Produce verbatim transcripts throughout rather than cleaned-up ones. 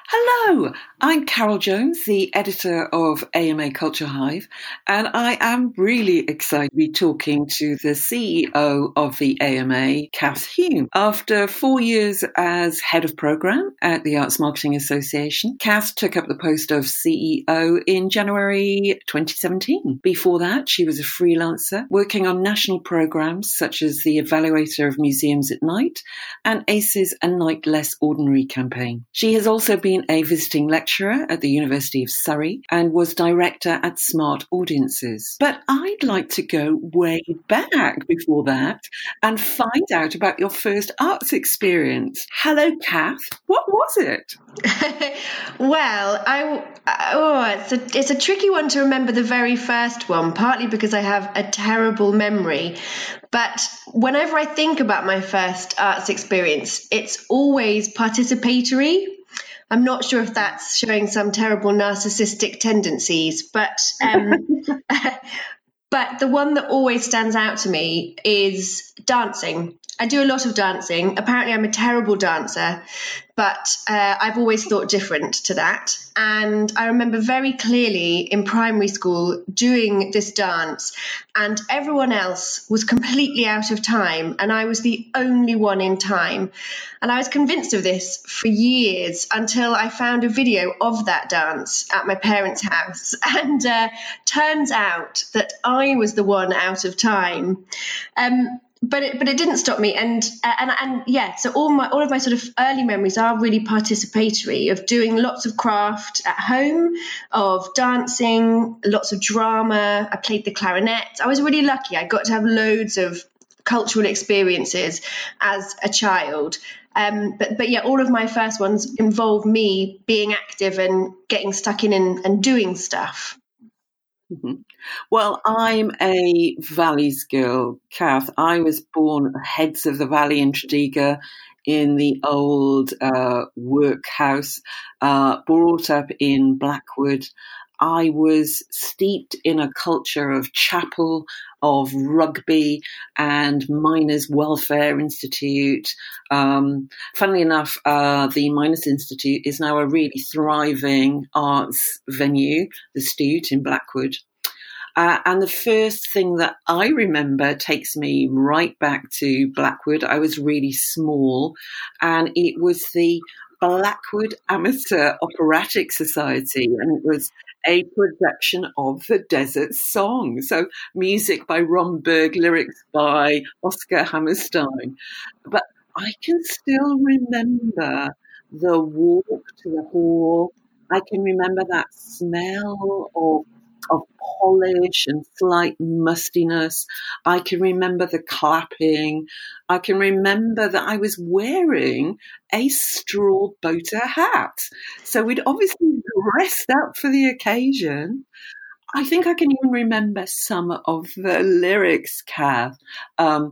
Hello, I'm Carol Jones, the editor of A M A Culture Hive, and I am really excited to be talking to the C E O of the A M A, Kath Hume. After four years as head of program at the Arts Marketing Association, Kath took up the post of C E O in January twenty seventeen. Before that, she was a freelancer working on national programs such as the Evaluator of Museums at Night and ACE's A Night Less Ordinary campaign. She has also been a visiting lecturer at the University of Surrey and was director at Smart Audiences. But I'd like to go way back before that and find out about your first arts experience. Hello, Kath. What was it? Well, I oh, it's a it's a tricky one to remember the very first one, partly because I have a terrible memory. But whenever I think about my first arts experience, it's always participatory. I'm not sure if that's showing some terrible narcissistic tendencies, but um, but the one that always stands out to me is dancing. I do a lot of dancing. Apparently, I'm a terrible dancer, but uh, I've always thought different to that. And I remember very clearly in primary school doing this dance, and everyone else was completely out of time, and I was the only one in time. And I was convinced of this for years until I found a video of that dance at my parents' house. And uh, turns out that I was the one out of time. Um, But it, but it didn't stop me, and and and yeah. So all my all of my sort of early memories are really participatory, of doing lots of craft at home, of dancing, lots of drama. I played the clarinet. I was really lucky. I got to have loads of cultural experiences as a child. Um, but but yeah, all of my first ones involve me being active and getting stuck in and, and doing stuff. Mm-hmm. Well, I'm a Valleys girl, Kath. I was born Heads of the Valley in Tredegar in the old uh, workhouse, uh, brought up in Blackwood. I was steeped in a culture of chapel, of rugby and Miners Welfare Institute. Um, funnily enough, uh, the Miners Institute is now a really thriving arts venue, the Stute in Blackwood. Uh, and the first thing that I remember takes me right back to Blackwood. I was really small, and it was the Blackwood Amateur Operatic Society, and it was a production of the Desert Song. So music by Ron Berg, lyrics by Oscar Hammerstein. But I can still remember the walk to the hall. I can remember that smell of of polish and slight mustiness. I can remember the clapping. I can remember that I was wearing a straw boater hat. So we'd obviously dressed up for the occasion. I think I can even remember some of the lyrics, Kath. Um,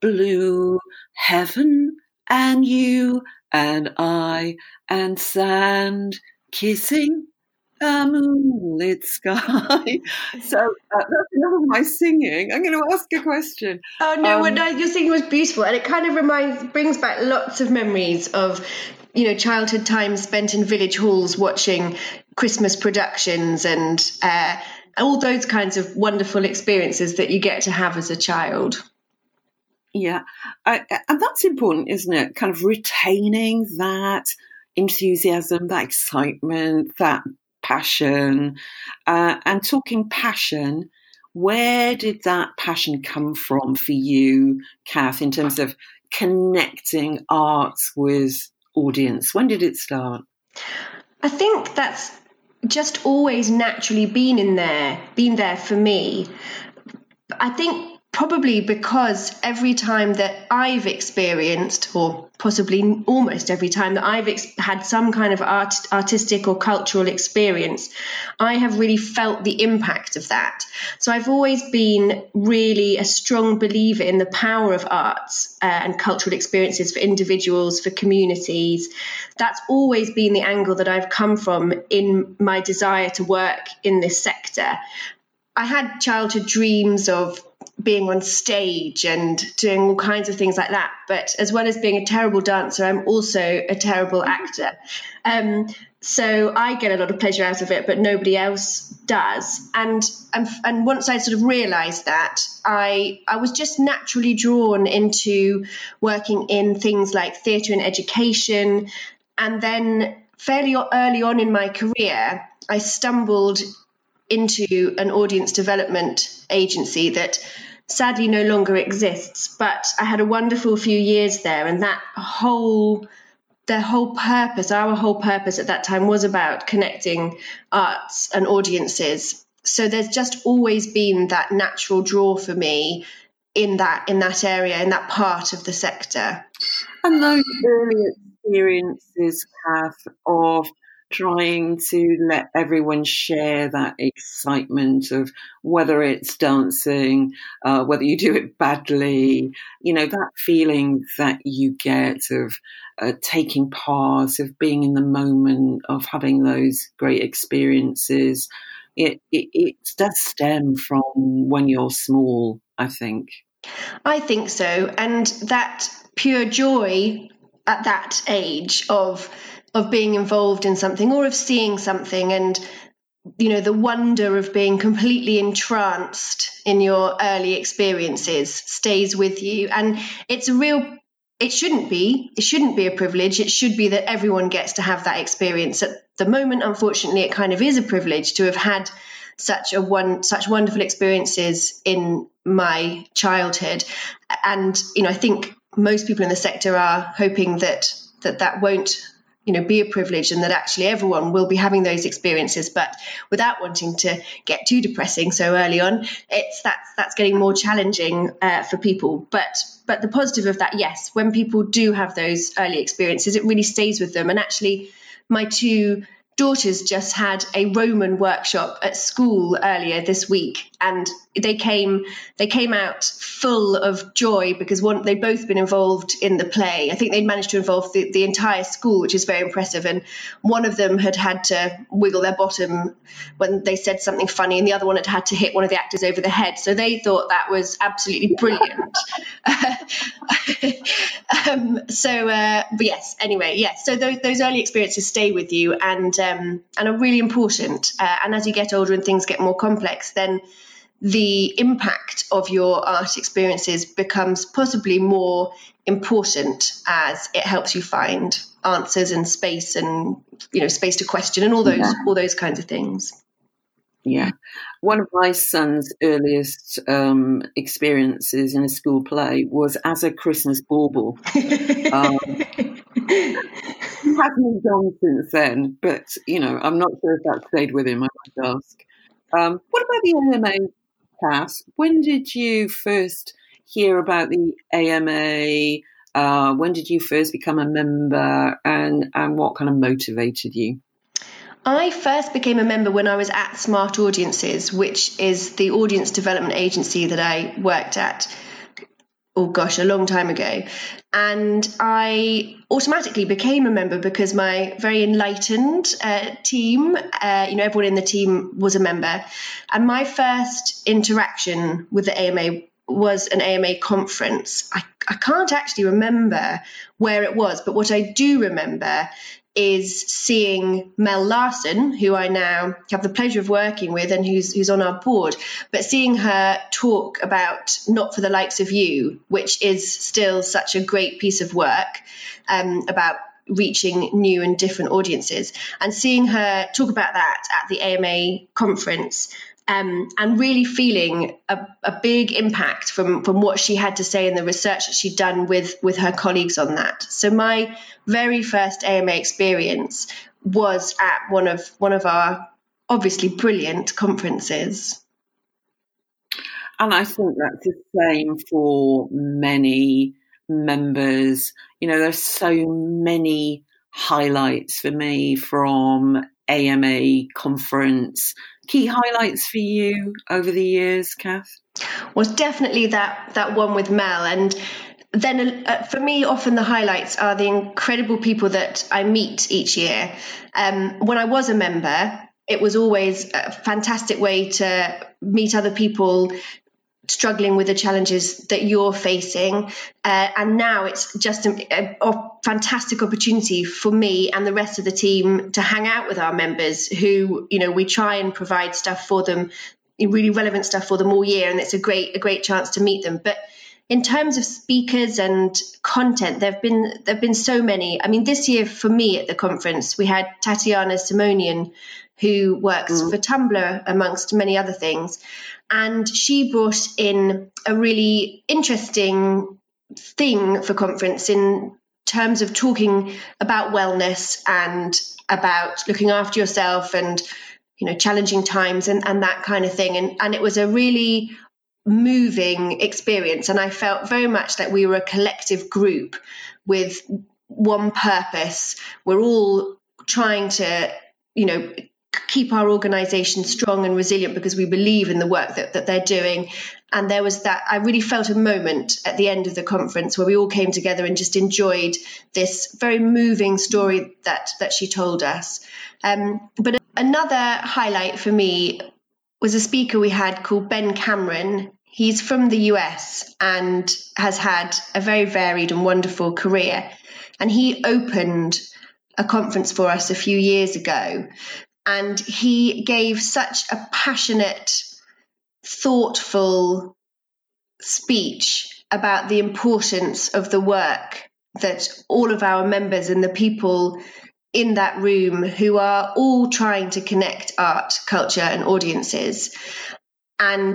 blue heaven and you and I and sand kissing a moonlit sky. So uh, that's enough of my singing. I'm going to ask a question. Oh no, Um, well, no, your singing was beautiful, and it kind of reminds, brings back lots of memories of, you know, childhood times spent in village halls watching Christmas productions and uh, all those kinds of wonderful experiences that you get to have as a child. Yeah, I, and that's important, isn't it? Kind of retaining that enthusiasm, that excitement, that passion, uh, and talking passion, where did that passion come from for you, Kath, in terms of connecting arts with audience? When did it start? I think that's just always naturally been in there, been there for me. I think probably because every time that I've experienced, or possibly almost every time that I've ex- had some kind of art, artistic or cultural experience, I have really felt the impact of that. So I've always been really a strong believer in the power of arts uh, and cultural experiences for individuals, for communities. That's always been the angle that I've come from in my desire to work in this sector. I had childhood dreams of being on stage and doing all kinds of things like that. But as well as being a terrible dancer, I'm also a terrible actor. Um, so I get a lot of pleasure out of it, but nobody else does. And and, and once I sort of realised that, I I was just naturally drawn into working in things like theatre and education. And then fairly early on in my career, I stumbled into an audience development agency that sadly no longer exists, but I had a wonderful few years there, and that whole their whole purpose, our whole purpose at that time was about connecting arts and audiences. So there's just always been that natural draw for me in that in that area, in that part of the sector. And those early experiences, Kath, of trying to let everyone share that excitement of whether it's dancing, uh, whether you do it badly, you know, that feeling that you get of uh, taking part, of being in the moment, of having those great experiences. It, it, it does stem from when you're small, I think. I think so. And that pure joy at that age of of being involved in something or of seeing something, and you know, the wonder of being completely entranced in your early experiences stays with you. And it's a real it shouldn't be it shouldn't be a privilege. It should be that everyone gets to have that experience. At the moment, unfortunately, it kind of is a privilege to have had such a one such wonderful experiences in my childhood. And you know, I think most people in the sector are hoping that that that won't you know, be a privilege, and that actually everyone will be having those experiences, but without wanting to get too depressing so early on, it's that's that's getting more challenging uh, for people. But but the positive of that, yes, when people do have those early experiences, it really stays with them. And actually, my two daughters just had a Roman workshop at school earlier this week, and they came they came out full of joy because one they'd both been involved in the play. I think they'd managed to involve the, the entire school, which is very impressive, and one of them had had to wiggle their bottom when they said something funny, and the other one had had to hit one of the actors over the head. So they thought that was absolutely brilliant. um, so uh, but yes anyway yes so those, those early experiences stay with you, and um, and are really important, uh, and as you get older and things get more complex, then the impact of your art experiences becomes possibly more important, as it helps you find answers and space, and you know, space to question, and all those yeah. all those kinds of things. Yeah. One of my son's earliest um, experiences in a school play was as a Christmas bauble. um, he hasn't moved on since then, but, you know, I'm not sure if that stayed with him, I might ask. Um, what about the A M A, Cass? When did you first hear about the A M A? Uh, when did you first become a member, and, and what kind of motivated you? I first became a member when I was at Smart Audiences, which is the audience development agency that I worked at, oh gosh, a long time ago. And I automatically became a member because my very enlightened uh, team, uh, you know, everyone in the team was a member. And my first interaction with the A M A was an A M A conference. I, I can't actually remember where it was, but what I do remember is seeing Mel Larson, who I now have the pleasure of working with and who's who's on our board, but seeing her talk about Not for the Likes of You, which is still such a great piece of work um, about reaching new and different audiences, and seeing her talk about that at the A M A conference. Um, and really feeling a, a big impact from, from what she had to say and the research that she'd done with, with her colleagues on that. So my very first A M A experience was at one of one of our obviously brilliant conferences. And I think that's the same for many members. You know, there's so many highlights for me from A M A conference. Key highlights for you over the years, Kath? Was definitely that that one with Mel. And then uh, for me, often the highlights are the incredible people that I meet each year. Um, when I was a member, it was always a fantastic way to meet other people, struggling with the challenges that you're facing. Uh, and now it's just a, a, a fantastic opportunity for me and the rest of the team to hang out with our members who, you know, we try and provide stuff for them, really relevant stuff for them all year. And it's a great, a great chance to meet them. But in terms of speakers and content, there've been there've been so many. I mean, this year for me at the conference, we had Tatiana Simonian, who works mm. for Tumblr, amongst many other things. And she brought in a really interesting thing for conference in terms of talking about wellness and about looking after yourself and, you know, challenging times and, and that kind of thing. And, and it was a really moving experience. And I felt very much that we were a collective group with one purpose. We're all trying to, you know, keep our organisation strong and resilient because we believe in the work that, that they're doing. And there was that, I really felt a moment at the end of the conference where we all came together and just enjoyed this very moving story that, that she told us. Um, but another highlight for me was a speaker we had called Ben Cameron. He's from the U S and has had a very varied and wonderful career. And he opened a conference for us a few years ago. And he gave such a passionate, thoughtful speech about the importance of the work that all of our members and the people in that room who are all trying to connect art, culture and audiences. And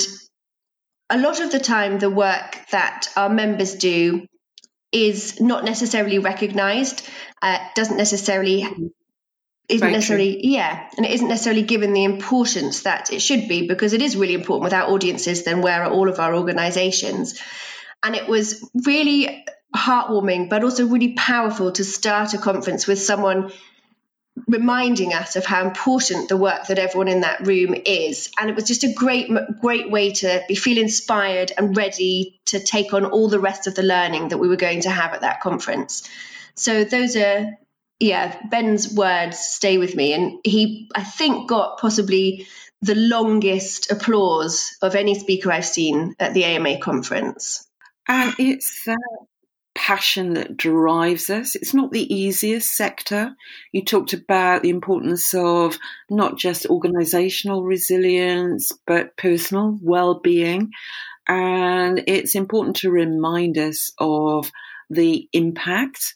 a lot of the time, the work that our members do is not necessarily recognised, uh, doesn't necessarily... isn't Very necessarily true. yeah and it isn't necessarily given the importance that it should be, because it is really important. Without audiences, then where are all of our organizations? And it was really heartwarming but also really powerful to start a conference with someone reminding us of how important the work that everyone in that room is. And it was just a great great way to be feel inspired and ready to take on all the rest of the learning that we were going to have at that conference. So those are Yeah, Ben's words stay with me. And he, I think, got possibly the longest applause of any speaker I've seen at the A M A conference. And it's that passion that drives us. It's not the easiest sector. You talked about the importance of not just organisational resilience, but personal well-being. And it's important to remind us of the impact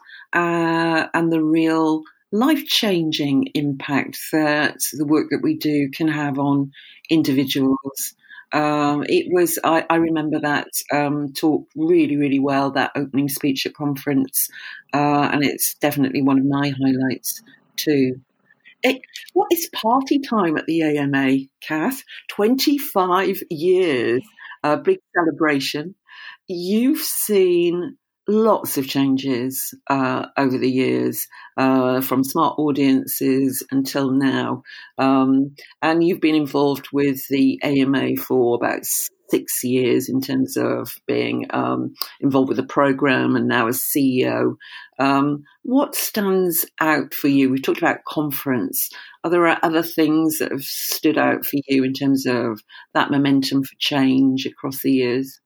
Uh, and the real life-changing impact that the work that we do can have on individuals. Um, it was, I, I remember that um, talk really, really well, that opening speech at conference, uh, and it's definitely one of my highlights too. It, what is party time at the A M A, Kath? twenty-five years, a big celebration. You've seen lots of changes uh, over the years, uh, from smart audiences until now. Um, and you've been involved with the A M A for about six years in terms of being um, involved with the programme and now as C E O. Um, what stands out for you? We talked about conference. Are there other things that have stood out for you in terms of that momentum for change across the years?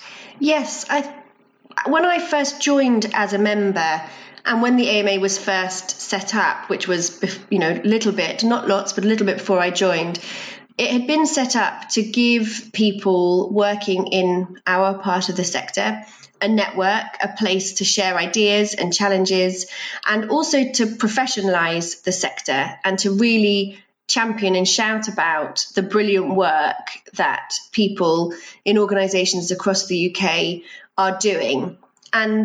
Yes, I When I first joined as a member, and when the A M A was first set up, which was, you know, a little bit, not lots, but a little bit before I joined, it had been set up to give people working in our part of the sector a network, a place to share ideas and challenges, and also to professionalise the sector and to really champion and shout about the brilliant work that people in organisations across the U K are doing. And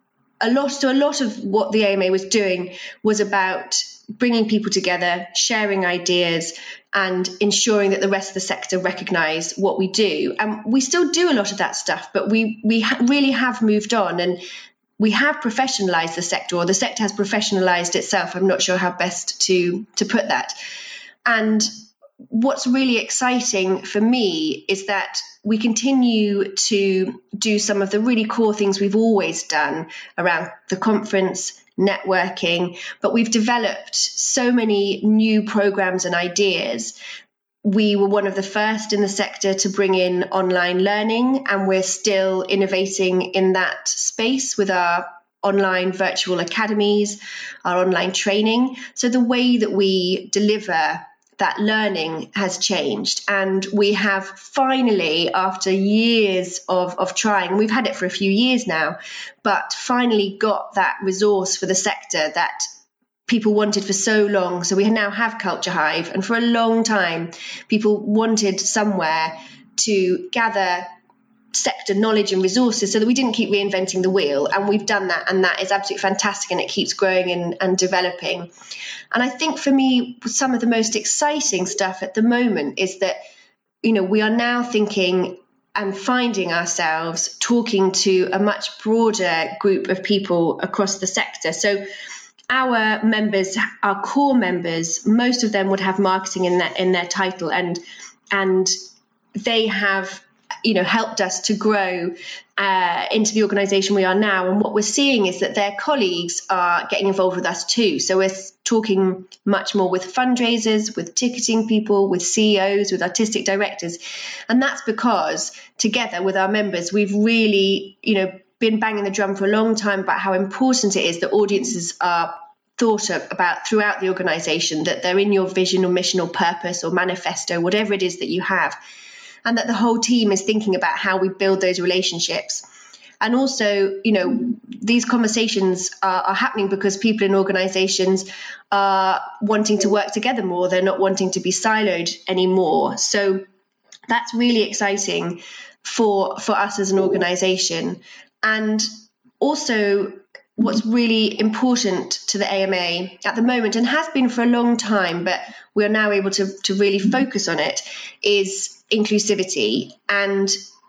a lot, so a lot of what the A M A was doing was about bringing people together, sharing ideas, and ensuring that the rest of the sector recognise what we do. And we still do a lot of that stuff, but we we ha- really have moved on, and we have professionalised the sector, or the sector has professionalised itself. I'm not sure how best to to put that. And what's really exciting for me is that we continue to do some of the really core things we've always done around the conference, networking, but we've developed so many new programs and ideas we were one of the first in the sector to bring in online learning, and we're still innovating in that space with our online virtual academies, our online training. So the way that we deliver that learning has changed, and we have finally, after years of, of trying, we've had it for a few years now, but finally got that resource for the sector that people wanted for so long. So we now have Culture Hive, and for a long time people wanted somewhere to gather sector knowledge and resources so that we didn't keep reinventing the wheel, and we've done that, and that is absolutely fantastic, and it keeps growing and, and developing. And I think for me, some of the most exciting stuff at the moment is that, you know, we are now thinking and finding ourselves talking to a much broader group of people across the sector. So our members, our core members, most of them would have marketing in their in their title, and and they have, you know, helped us to grow uh, into the organisation we are now. And what we're seeing is that their colleagues are getting involved with us too. So we're talking much more with fundraisers, with ticketing people, with C E Os, with artistic directors, and that's because together with our members, we've really, you know, been banging the drum for a long time about how important it is that audiences are thought of about throughout the organisation, that they're in your vision or mission or purpose or manifesto, whatever it is that you have, and that the whole team is thinking about how we build those relationships. And also, you know, these conversations are, are happening because people in organisations are wanting to work together more. They're not wanting to be siloed anymore. So that's really exciting for for us as an organisation. And also, what's really important to the A M A at the moment, and has been for a long time, but we are now able to, to really focus on it, is inclusivity. And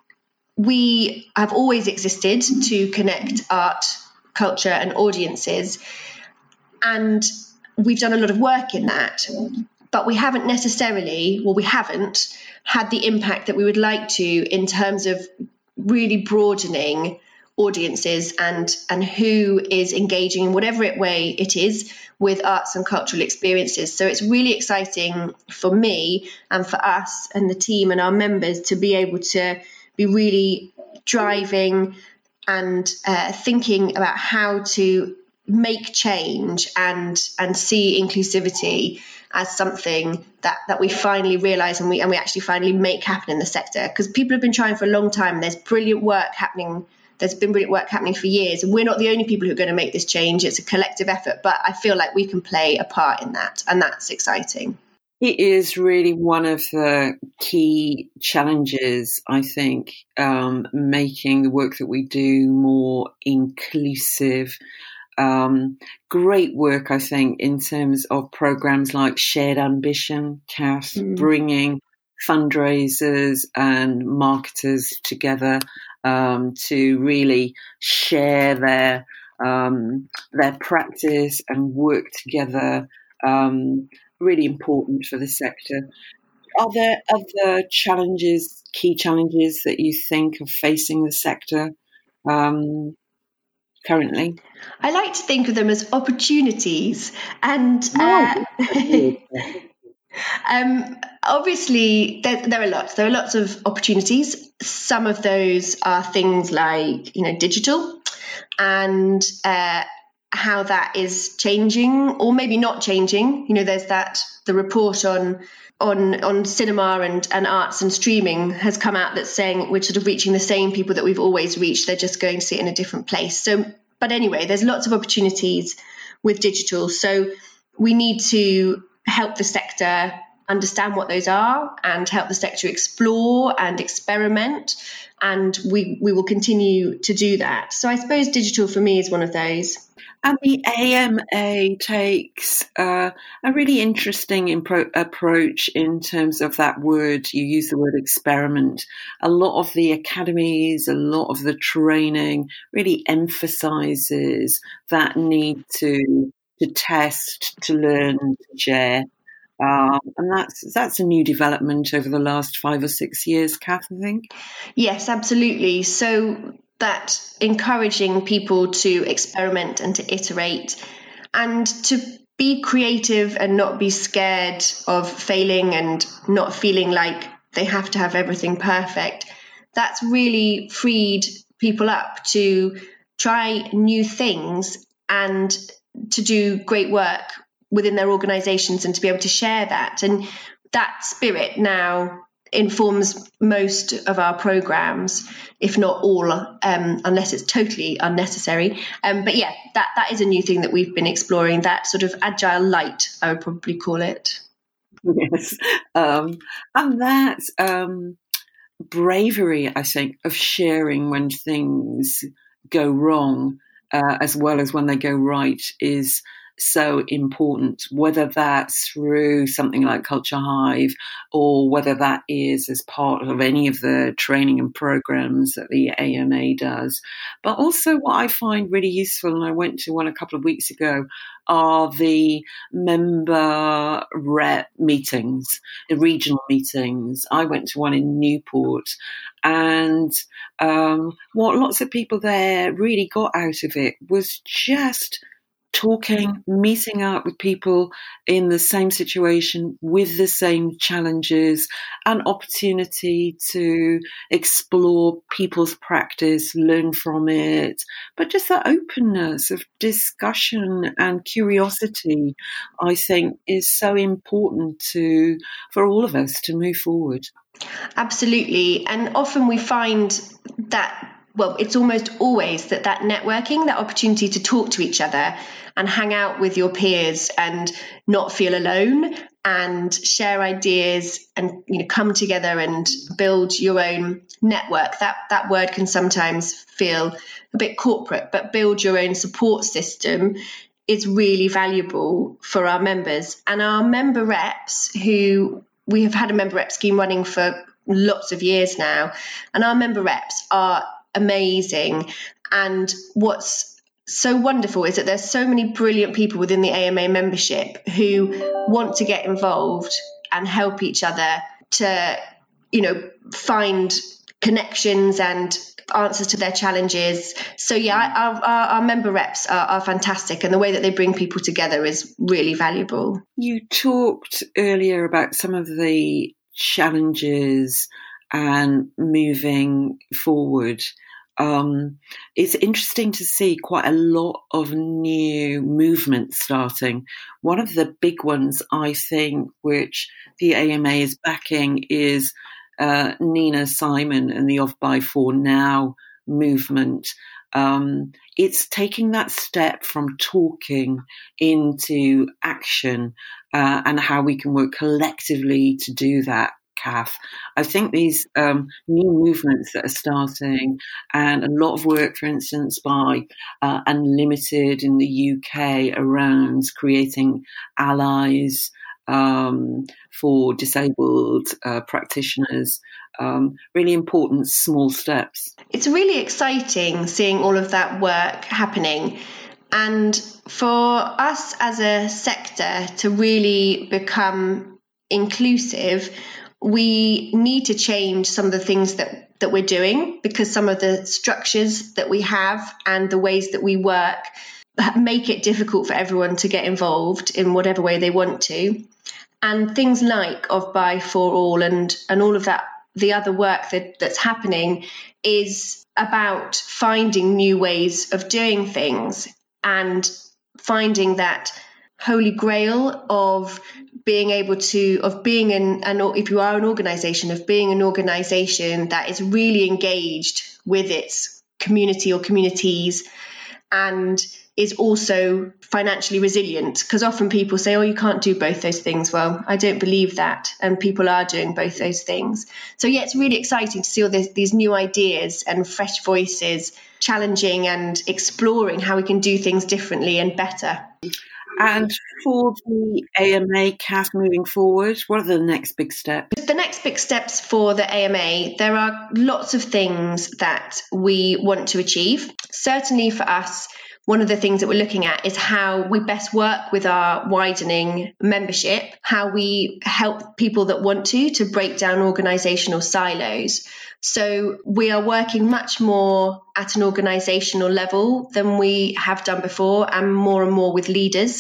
we have always existed to connect art, culture and audiences. And we've done a lot of work in that, but we haven't necessarily, well, we haven't had the impact that we would like to in terms of really broadening audiences and and who is engaging in whatever it way it is with arts and cultural experiences. So it's really exciting for me and for us and the team and our members to be able to be really driving and uh, thinking about how to make change and and see inclusivity as something that that we finally realize and we and we actually finally make happen in the sector, because people have been trying for a long time. There's brilliant work happening There's been brilliant work happening for years, and we're not the only people who are going to make this change. It's a collective effort, but I feel like we can play a part in that, and that's exciting. It is really one of the key challenges, I think, um, making the work that we do more inclusive. Um, great work, I think, in terms of programs like Shared Ambition, Kath, mm. bringing fundraisers and marketers together Um, to really share their um, their practice and work together. Um, really important for the sector. Are there other challenges, key challenges that you think are facing the sector um, currently? I like to think of them as opportunities, and uh, um, obviously there, there are lots. There are lots of opportunities. Some of those are things like, you know, digital and uh, how that is changing, or maybe not changing. You know, there's that the report on on on cinema and, and arts and streaming has come out that's saying we're sort of reaching the same people that we've always reached. They're just going to see it in a different place. So, but anyway, there's lots of opportunities with digital. So we need to help the sector understand what those are and help the sector explore and experiment. And we, we will continue to do that. So I suppose digital for me is one of those. And the A M A takes uh, a really interesting impro- approach in terms of that word. You use the word experiment. A lot of the academies, a lot of the training really emphasises that need to to test, to learn, to share. Um, and that's that's a new development over the last five or six years, Kath, I think. Yes, absolutely. So that encouraging people to experiment and to iterate and to be creative and not be scared of failing and not feeling like they have to have everything perfect. That's really freed people up to try new things and to do great work within their organisations and to be able to share that. And that spirit now informs most of our programmes, if not all, um, unless it's totally unnecessary. Um, but yeah, that, that is a new thing that we've been exploring, that sort of agile light, I would probably call it. Yes. Um, and that um, bravery, I think, of sharing when things go wrong, uh, as well as when they go right, is so important, whether that's through something like Culture Hive or whether that is as part of any of the training and programs that the A M A does. But also what I find really useful, and I went to one a couple of weeks ago, are the member rep meetings, the regional meetings. I went to one in Newport, and um, what lots of people there really got out of it was just talking, meeting up with people in the same situation with the same challenges, an opportunity to explore people's practice, learn from it, but just that openness of discussion and curiosity, I think, is so important to for all of us to move forward. Absolutely. And often we find that, well, it's almost always that that networking, that opportunity to talk to each other and hang out with your peers and not feel alone and share ideas and, you know, come together and build your own network. That that word can sometimes feel a bit corporate, but build your own support system is really valuable for our members. And our member reps, who we have had a member rep scheme running for lots of years now, and our member reps are amazing. And what's so wonderful is that there's so many brilliant people within the A M A membership who want to get involved and help each other to, you know, find connections and answers to their challenges. So yeah, our, our, our member reps are, are fantastic, and the way that they bring people together is really valuable. You talked earlier about some of the challenges and moving forward. Um, it's interesting to see quite a lot of new movements starting. One of the big ones, I think, which the A M A is backing is uh, Nina Simon and the Of By For Now movement. Um, it's taking that step from talking into action, uh, and how we can work collectively to do that. Kath, I think these um, new movements that are starting, and a lot of work, for instance, by uh, Unlimited in the U K around creating allies um, for disabled uh, practitioners, um, really important small steps. It's really exciting seeing all of that work happening. And for us as a sector to really become inclusive, we need to change some of the things that, that we're doing, because some of the structures that we have and the ways that we work make it difficult for everyone to get involved in whatever way they want to. And things like Of By For All and, and all of that, the other work that, that's happening is about finding new ways of doing things and finding that holy grail of being able to, of being an, an if you are an organisation, of being an organisation that is really engaged with its community or communities and is also financially resilient. Because often people say, oh, you can't do both those things. Well, I don't believe that. And people are doing both those things. So yeah, it's really exciting to see all this, these new ideas and fresh voices challenging and exploring how we can do things differently and better. And for the A M A, Kath, moving forward, what are the next big steps? The next big steps for the A M A, there are lots of things that we want to achieve. Certainly for us, one of the things that we're looking at is how we best work with our widening membership, how we help people that want to, to break down organisational silos. So we are working much more at an organisational level than we have done before, and more and more with leaders.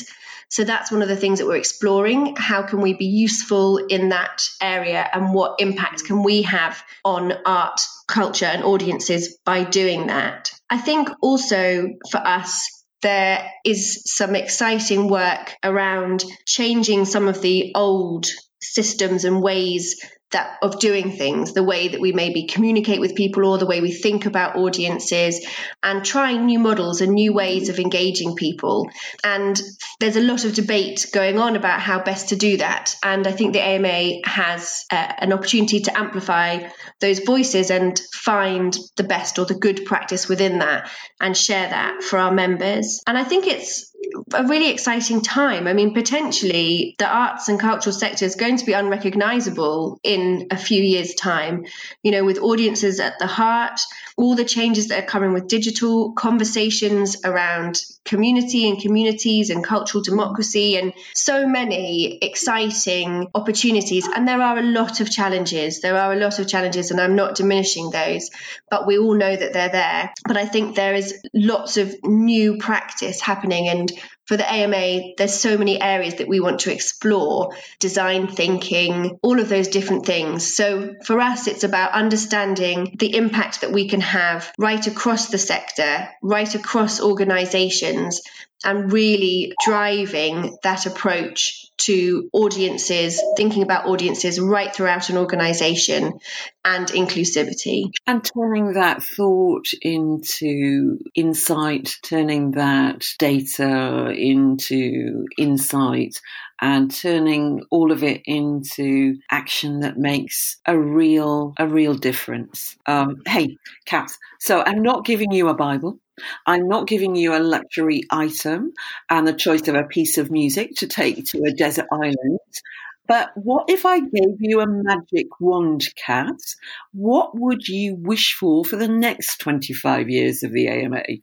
So that's one of the things that we're exploring. How can we be useful in that area, and what impact can we have on art, culture and audiences by doing that? I think also for us, there is some exciting work around changing some of the old systems and ways that of doing things, the way that we maybe communicate with people or the way we think about audiences, and trying new models and new ways of engaging people. And there's a lot of debate going on about how best to do that. And I think the A M A has uh, an opportunity to amplify those voices and find the best or the good practice within that and share that for our members. And I think it's a really exciting time. I mean, potentially the arts and cultural sector is going to be unrecognizable in a few years' time, you know, with audiences at the heart, all the changes that are coming with digital, conversations around community and communities and cultural democracy, and so many exciting opportunities. And there are a lot of challenges. There are a lot of challenges, and I'm not diminishing those, but we all know that they're there. But I think there is lots of new practice happening. And for the A M A, there's so many areas that we want to explore: design thinking, all of those different things. So for us, it's about understanding the impact that we can have right across the sector, right across organizations, and really driving that approach to audiences, thinking about audiences right throughout an organization, and inclusivity. And turning that thought into insight, turning that data into insight, and turning all of it into action that makes a real, a real difference. Um, hey, Kath, so I'm not giving you a Bible. I'm not giving you a luxury item and the choice of a piece of music to take to a desert island. But what if I gave you a magic wand, Kath? What would you wish for for the next twenty-five years of the A M A?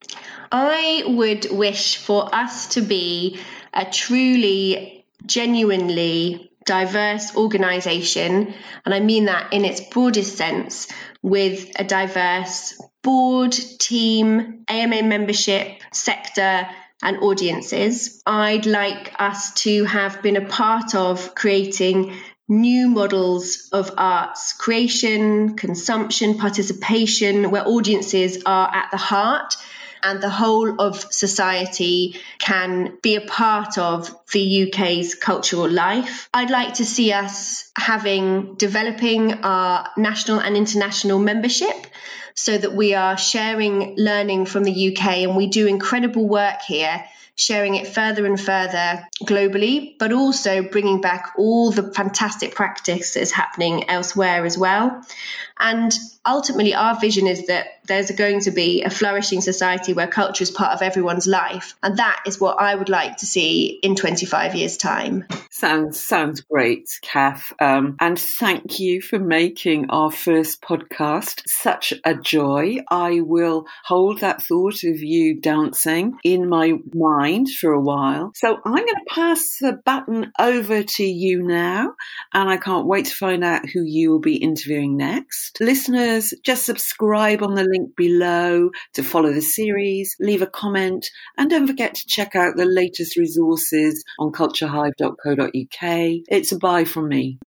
I would wish for us to be a truly, genuinely diverse organisation, and I mean that in its broadest sense, with a diverse board, team, A M A membership, sector and audiences. I'd like us to have been a part of creating new models of arts creation, consumption, participation, where audiences are at the heart and the whole of society can be a part of the U K's cultural life. I'd like to see us having, developing our national and international membership so that we are sharing learning from the U K, and we do incredible work here, sharing it further and further globally, but also bringing back all the fantastic practice that is happening elsewhere as well. And ultimately, our vision is that there's going to be a flourishing society where culture is part of everyone's life. And that is what I would like to see in twenty-five years' time. Sounds sounds great, Kath. Um, and thank you for making our first podcast such a joy. I will hold that thought of you dancing in my mind for a while. So I'm going to pass the baton over to you now, and I can't wait to find out who you will be interviewing next. Listeners, just subscribe on the link below to follow the series, leave a comment, and don't forget to check out the latest resources on culture hive dot co dot uk. It's a bye from me.